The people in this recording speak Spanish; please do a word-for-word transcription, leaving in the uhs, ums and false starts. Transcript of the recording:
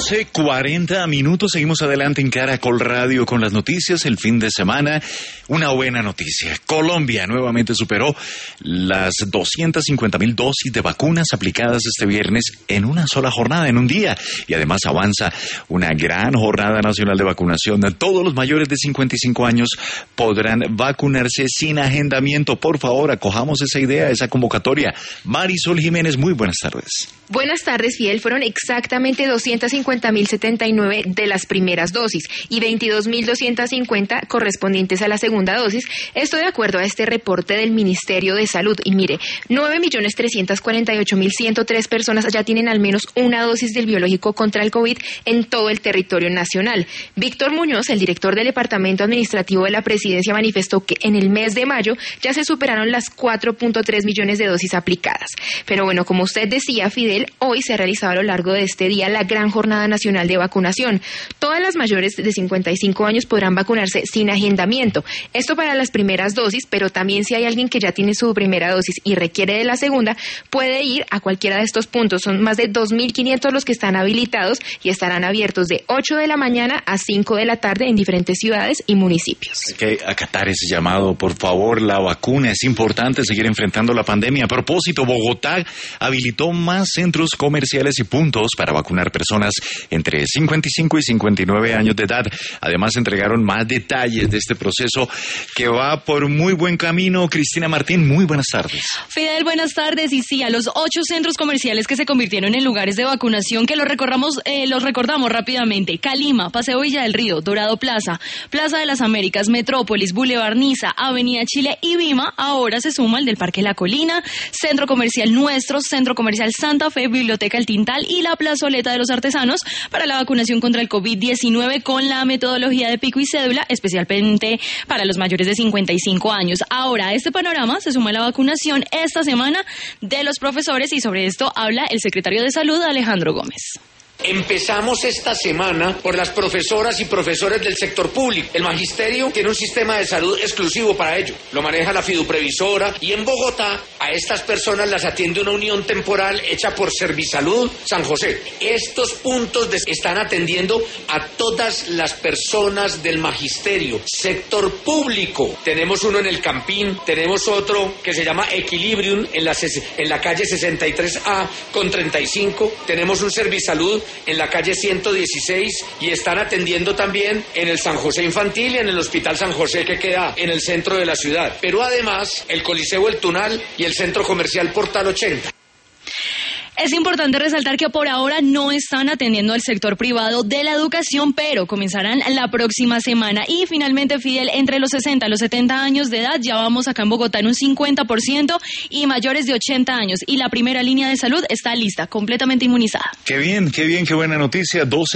doce cuarenta minutos, seguimos adelante en Caracol Radio con las noticias. El fin de semana, una buena noticia. Colombia nuevamente superó las doscientas cincuenta mil dosis de vacunas aplicadas este viernes en una sola jornada, en un día. Y además avanza una gran jornada nacional de vacunación. Todos los mayores de cincuenta y cinco años podrán vacunarse sin agendamiento. Por favor, acojamos esa idea, esa convocatoria. Marisol Jiménez, muy buenas tardes. Buenas tardes, Fidel. Fueron exactamente doscientas cincuenta mil setenta y nueve de las primeras dosis y veintidós mil doscientas cincuenta correspondientes a la segunda dosis. Esto de acuerdo a este reporte del Ministerio de Salud. Y mire, nueve millones trescientos cuarenta y ocho mil ciento tres personas ya tienen al menos una dosis del biológico contra el COVID en todo el territorio nacional. Víctor Muñoz, el director del Departamento Administrativo de la Presidencia, manifestó que en el mes de mayo ya se superaron las cuatro punto tres millones de dosis aplicadas. Pero bueno, como usted decía, Fidel, hoy se ha realizado a lo largo de este día la gran jornada nacional de vacunación. Todas las mayores de cincuenta y cinco años podrán vacunarse sin agendamiento. Esto para las primeras dosis, pero también si hay alguien que ya tiene su primera dosis y requiere de la segunda, puede ir a cualquiera de estos puntos. Son más de dos mil quinientos los que están habilitados y estarán abiertos de ocho de la mañana a cinco de la tarde en diferentes ciudades y municipios. Hay que acatar ese llamado, por favor. La vacuna es importante, seguir enfrentando la pandemia. A propósito, Bogotá habilitó más centros comerciales y puntos para vacunar personas entre cincuenta y cinco y cincuenta y nueve años de edad. Además, entregaron más detalles de este proceso que va por muy buen camino. Cristina Martín, muy buenas tardes. Fidel, buenas tardes. Y sí, a los ocho centros comerciales que se convirtieron en lugares de vacunación, que los recordamos, eh, los recordamos rápidamente: Calima, Paseo Villa del Río, Dorado Plaza, Plaza de las Américas, Metrópolis, Boulevard Niza, Avenida Chile y Vima. Ahora se suma el del Parque La Colina, Centro Comercial Nuestro, Centro Comercial Santa Fe, Biblioteca El Tintal y la Plazoleta de los Artesanos para la vacunación contra el COVID diecinueve con la metodología de pico y cédula, especialmente para los mayores de cincuenta y cinco años. Ahora, a este panorama se suma la vacunación esta semana de los profesores y sobre esto habla el secretario de Salud, Alejandro Gómez. Empezamos esta semana por las profesoras y profesores del sector público. El magisterio tiene un sistema de salud exclusivo para ello. Lo maneja la fiduprevisora y en Bogotá a estas personas las atiende una unión temporal hecha por Servisalud San José. Estos puntos de, están atendiendo a todas las personas del magisterio, sector público. Tenemos uno en el Campín, tenemos otro que se llama Equilibrium en la, en la calle sesenta y tres A con treinta y cinco. Tenemos un Servisalud en la calle ciento dieciséis y están atendiendo también en el San José Infantil y en el Hospital San José que queda en el centro de la ciudad. Pero además el Coliseo El Tunal y el Centro Comercial Portal ochenta. Es importante resaltar que por ahora no están atendiendo al sector privado de la educación, pero comenzarán la próxima semana. Y finalmente, Fidel, entre los sesenta y los setenta años de edad, ya vamos acá en Bogotá en un cincuenta por ciento y mayores de ochenta años. Y la primera línea de salud está lista, completamente inmunizada. Qué bien, qué bien, qué buena noticia. doce